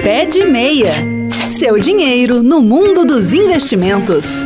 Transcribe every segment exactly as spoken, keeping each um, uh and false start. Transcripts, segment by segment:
Pé de Meia. Seu dinheiro no mundo dos investimentos.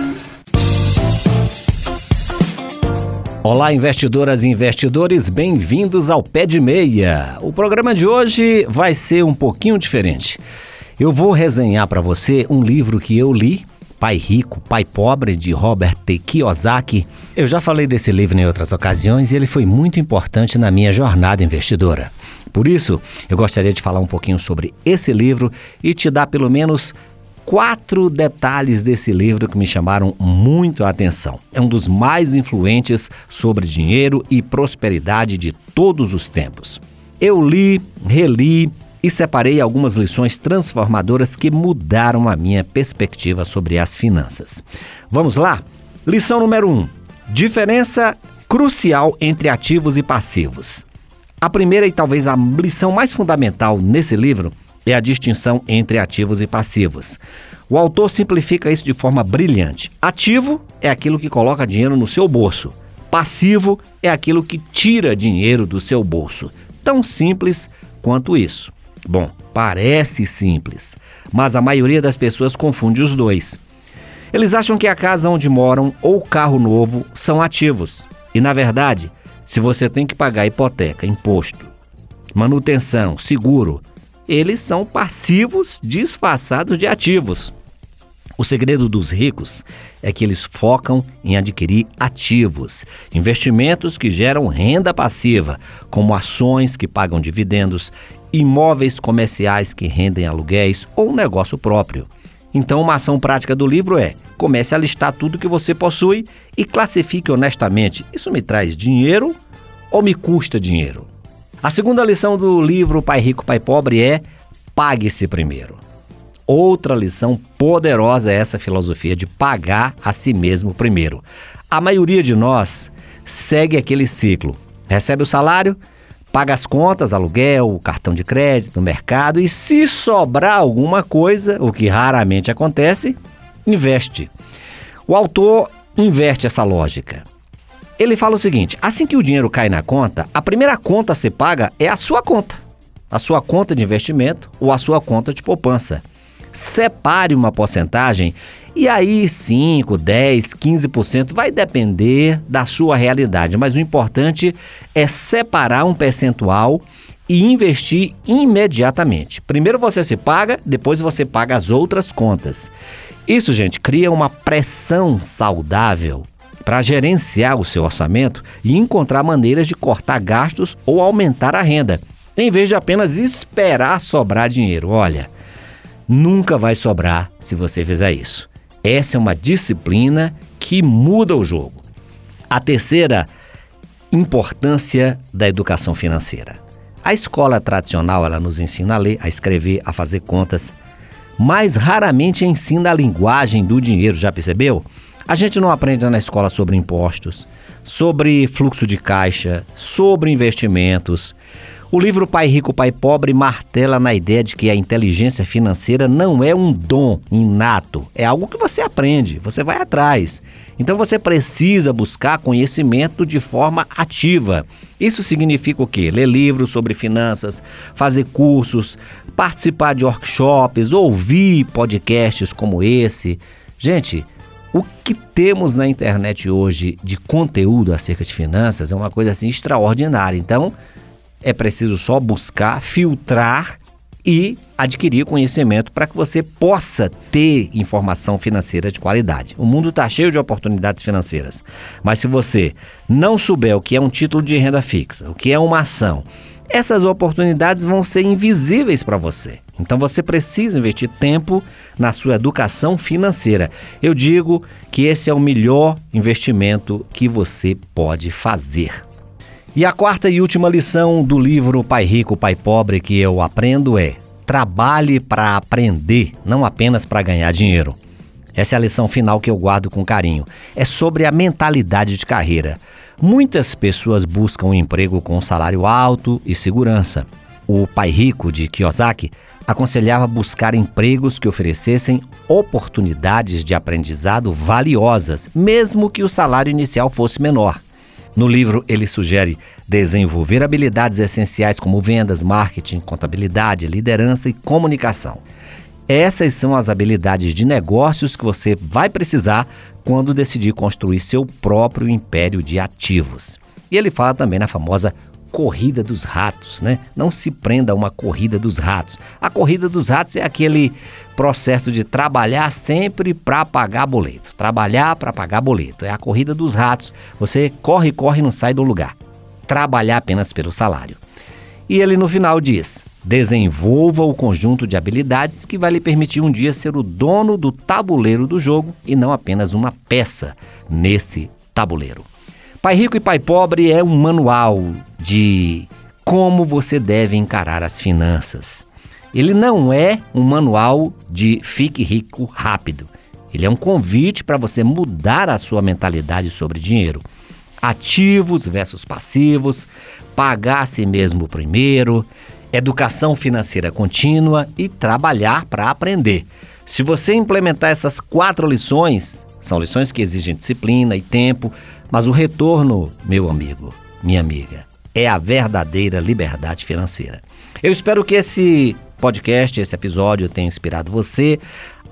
Olá, investidoras e investidores, bem-vindos ao Pé de Meia. O programa de hoje vai ser um pouquinho diferente. Eu vou resenhar para você um livro que eu li, Pai Rico, Pai Pobre, de Robert T. Kiyosaki. Eu já falei desse livro em outras ocasiões e ele foi muito importante na minha jornada investidora. Por isso, eu gostaria de falar um pouquinho sobre esse livro e te dar pelo menos quatro detalhes desse livro que me chamaram muito a atenção. É um dos mais influentes sobre dinheiro e prosperidade de todos os tempos. Eu li, reli e separei algumas lições transformadoras que mudaram a minha perspectiva sobre as finanças. Vamos lá? Lição número um. Diferença crucial entre ativos e passivos. A primeira e talvez a lição mais fundamental nesse livro é a distinção entre ativos e passivos. O autor simplifica isso de forma brilhante. Ativo é aquilo que coloca dinheiro no seu bolso. Passivo é aquilo que tira dinheiro do seu bolso. Tão simples quanto isso. Bom, parece simples, mas a maioria das pessoas confunde os dois. Eles acham que a casa onde moram ou o carro novo são ativos. E, na verdade, se você tem que pagar hipoteca, imposto, manutenção, seguro, eles são passivos disfarçados de ativos. O segredo dos ricos é que eles focam em adquirir ativos, investimentos que geram renda passiva, como ações que pagam dividendos, imóveis comerciais que rendem aluguéis ou um negócio próprio. Então, uma ação prática do livro é: comece a listar tudo que você possui e classifique honestamente. Isso me traz dinheiro ou me custa dinheiro? A segunda lição do livro Pai Rico, Pai Pobre é: pague-se primeiro. Outra lição poderosa é essa filosofia de pagar a si mesmo primeiro. A maioria de nós segue aquele ciclo. Recebe o salário, paga as contas, aluguel, cartão de crédito, mercado e, se sobrar alguma coisa, o que raramente acontece, investe. O autor inverte essa lógica. Ele fala o seguinte: assim que o dinheiro cai na conta, a primeira conta a ser paga é a sua conta. A sua conta de investimento ou a sua conta de poupança. Separe uma porcentagem e aí cinco, dez, quinze por cento vai depender da sua realidade. Mas o importante é separar um percentual e investir imediatamente. Primeiro você se paga, depois você paga as outras contas. Isso, gente, cria uma pressão saudável para gerenciar o seu orçamento e encontrar maneiras de cortar gastos ou aumentar a renda, em vez de apenas esperar sobrar dinheiro. Olha, nunca vai sobrar se você fizer isso. Essa é uma disciplina que muda o jogo. A terceira importância da educação financeira. A escola tradicional, ela nos ensina a ler, a escrever, a fazer contas, mas raramente ensina a linguagem do dinheiro, já percebeu? A gente não aprende na escola sobre impostos, sobre fluxo de caixa, sobre investimentos. O livro Pai Rico, Pai Pobre martela na ideia de que a inteligência financeira não é um dom inato, é algo que você aprende, você vai atrás. Então você precisa buscar conhecimento de forma ativa. Isso significa o quê? Ler livros sobre finanças, fazer cursos, participar de workshops, ouvir podcasts como esse. Gente, o que temos na internet hoje de conteúdo acerca de finanças é uma coisa assim extraordinária. Então, é preciso só buscar, filtrar e adquirir conhecimento para que você possa ter informação financeira de qualidade. O mundo está cheio de oportunidades financeiras, mas se você não souber o que é um título de renda fixa, o que é uma ação, essas oportunidades vão ser invisíveis para você. Então você precisa investir tempo na sua educação financeira. Eu digo que esse é o melhor investimento que você pode fazer. E a quarta e última lição do livro Pai Rico, Pai Pobre que eu aprendo é: trabalhe para aprender, não apenas para ganhar dinheiro. Essa é a lição final que eu guardo com carinho. É sobre a mentalidade de carreira. Muitas pessoas buscam um emprego com um salário alto e segurança. O Pai Rico, de Kiyosaki, aconselhava buscar empregos que oferecessem oportunidades de aprendizado valiosas, mesmo que o salário inicial fosse menor. No livro, ele sugere desenvolver habilidades essenciais como vendas, marketing, contabilidade, liderança e comunicação. Essas são as habilidades de negócios que você vai precisar quando decidir construir seu próprio império de ativos. E ele fala também na famosa corrida dos ratos, né? Não se prenda a uma corrida dos ratos. A corrida dos ratos é aquele processo de trabalhar sempre para pagar boleto. Trabalhar para pagar boleto. É a corrida dos ratos. Você corre, corre e não sai do lugar. Trabalhar apenas pelo salário. E ele no final diz: desenvolva o conjunto de habilidades que vai lhe permitir um dia ser o dono do tabuleiro do jogo e não apenas uma peça nesse tabuleiro. Pai Rico e Pai Pobre é um manual de como você deve encarar as finanças. Ele não é um manual de fique rico rápido. Ele é um convite para você mudar a sua mentalidade sobre dinheiro. Ativos versus passivos, pagar a si mesmo primeiro, educação financeira contínua e trabalhar para aprender. Se você implementar essas quatro lições, são lições que exigem disciplina e tempo, mas o retorno, meu amigo, minha amiga, é a verdadeira liberdade financeira. Eu espero que esse podcast, esse episódio tenha inspirado você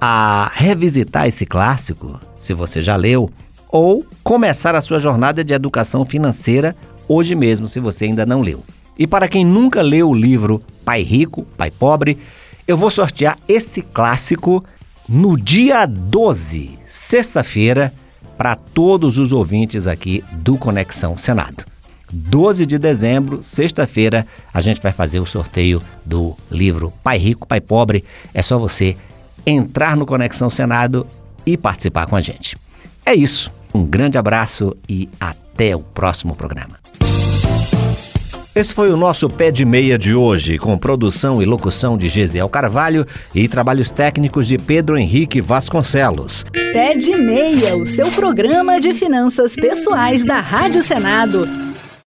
a revisitar esse clássico, se você já leu, ou começar a sua jornada de educação financeira hoje mesmo, se você ainda não leu. E para quem nunca leu o livro Pai Rico, Pai Pobre, eu vou sortear esse clássico no dia doze, sexta-feira, para todos os ouvintes aqui do Conexão Senado. doze de dezembro, sexta-feira, a gente vai fazer o sorteio do livro Pai Rico, Pai Pobre. É só você entrar no Conexão Senado e participar com a gente. É isso. Um grande abraço e até o próximo programa. Esse foi o nosso Pé de Meia de hoje, com produção e locução de Gesiel Carvalho e trabalhos técnicos de Pedro Henrique Vasconcelos. Pé de Meia, o seu programa de finanças pessoais da Rádio Senado.